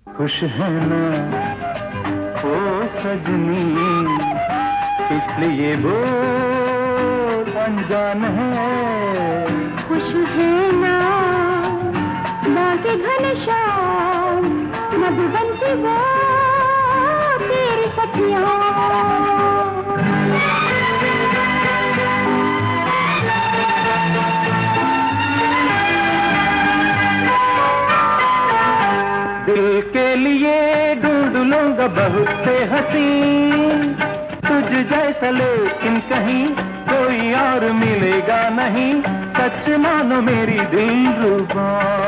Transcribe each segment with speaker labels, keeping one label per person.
Speaker 1: खुश है ना ओ सजनी, इसलिए वो अनजान है।
Speaker 2: खुश है ना बाके घनश्याम, मधुबन की वो तेरी सखियाँ।
Speaker 1: दिल के लिए ढूंढ लूंगा बहुत से हसीन, तुझ जैसा लेकिन कहीं कोई और मिलेगा नहीं। सच मानो मेरी दिलरुबा।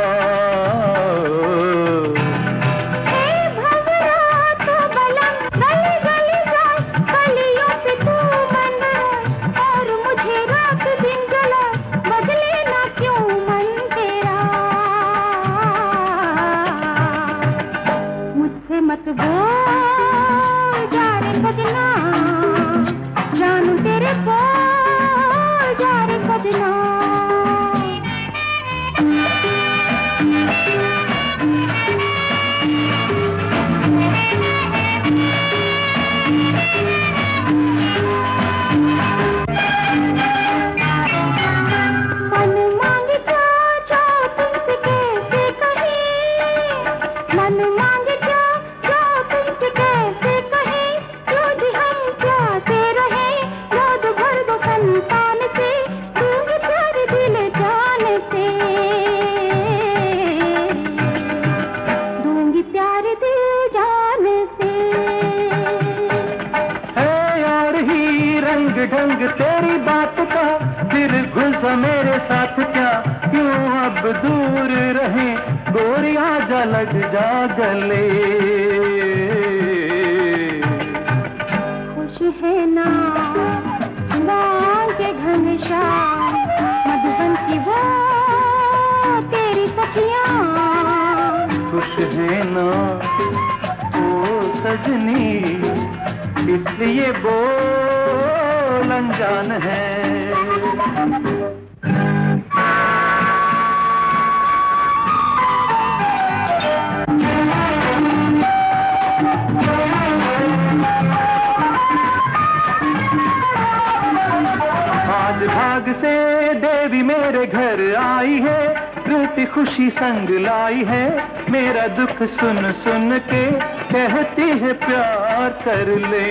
Speaker 2: मत बोल जा रे सजना, जानू तेरे बोल जा रे सजना। मन मांगे जा तुमसे कैसे कहीं, मन मांगे
Speaker 1: ढंग तेरी बात का, फिर घुस मेरे साथ क्या, क्यों अब दूर रहे गोरी, आजा लग जा गले।
Speaker 2: खुश है ना बाके घनश्याम, मधुबन की वो तेरी सखियाँ।
Speaker 1: खुश है ना ओ सजनी, इसलिए वो अनजान है। आज भाग से देवी मेरे घर आई है, रूठी खुशी संग लाई है। मेरा दुख सुन सुन के कहती है प्यार कर ले।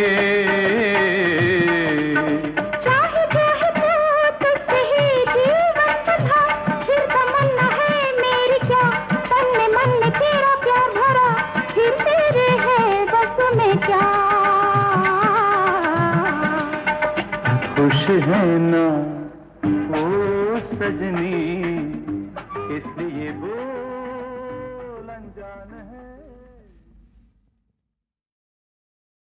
Speaker 2: चाहे चाहे तो तुझसे ही जीवन था, फिर तमन्ना है मेरी क्या, तन में मन में तेरा प्यार भरा, फिर तेरे है बस में क्या।
Speaker 1: खुश है ना ओ सजनी, इसलिए वो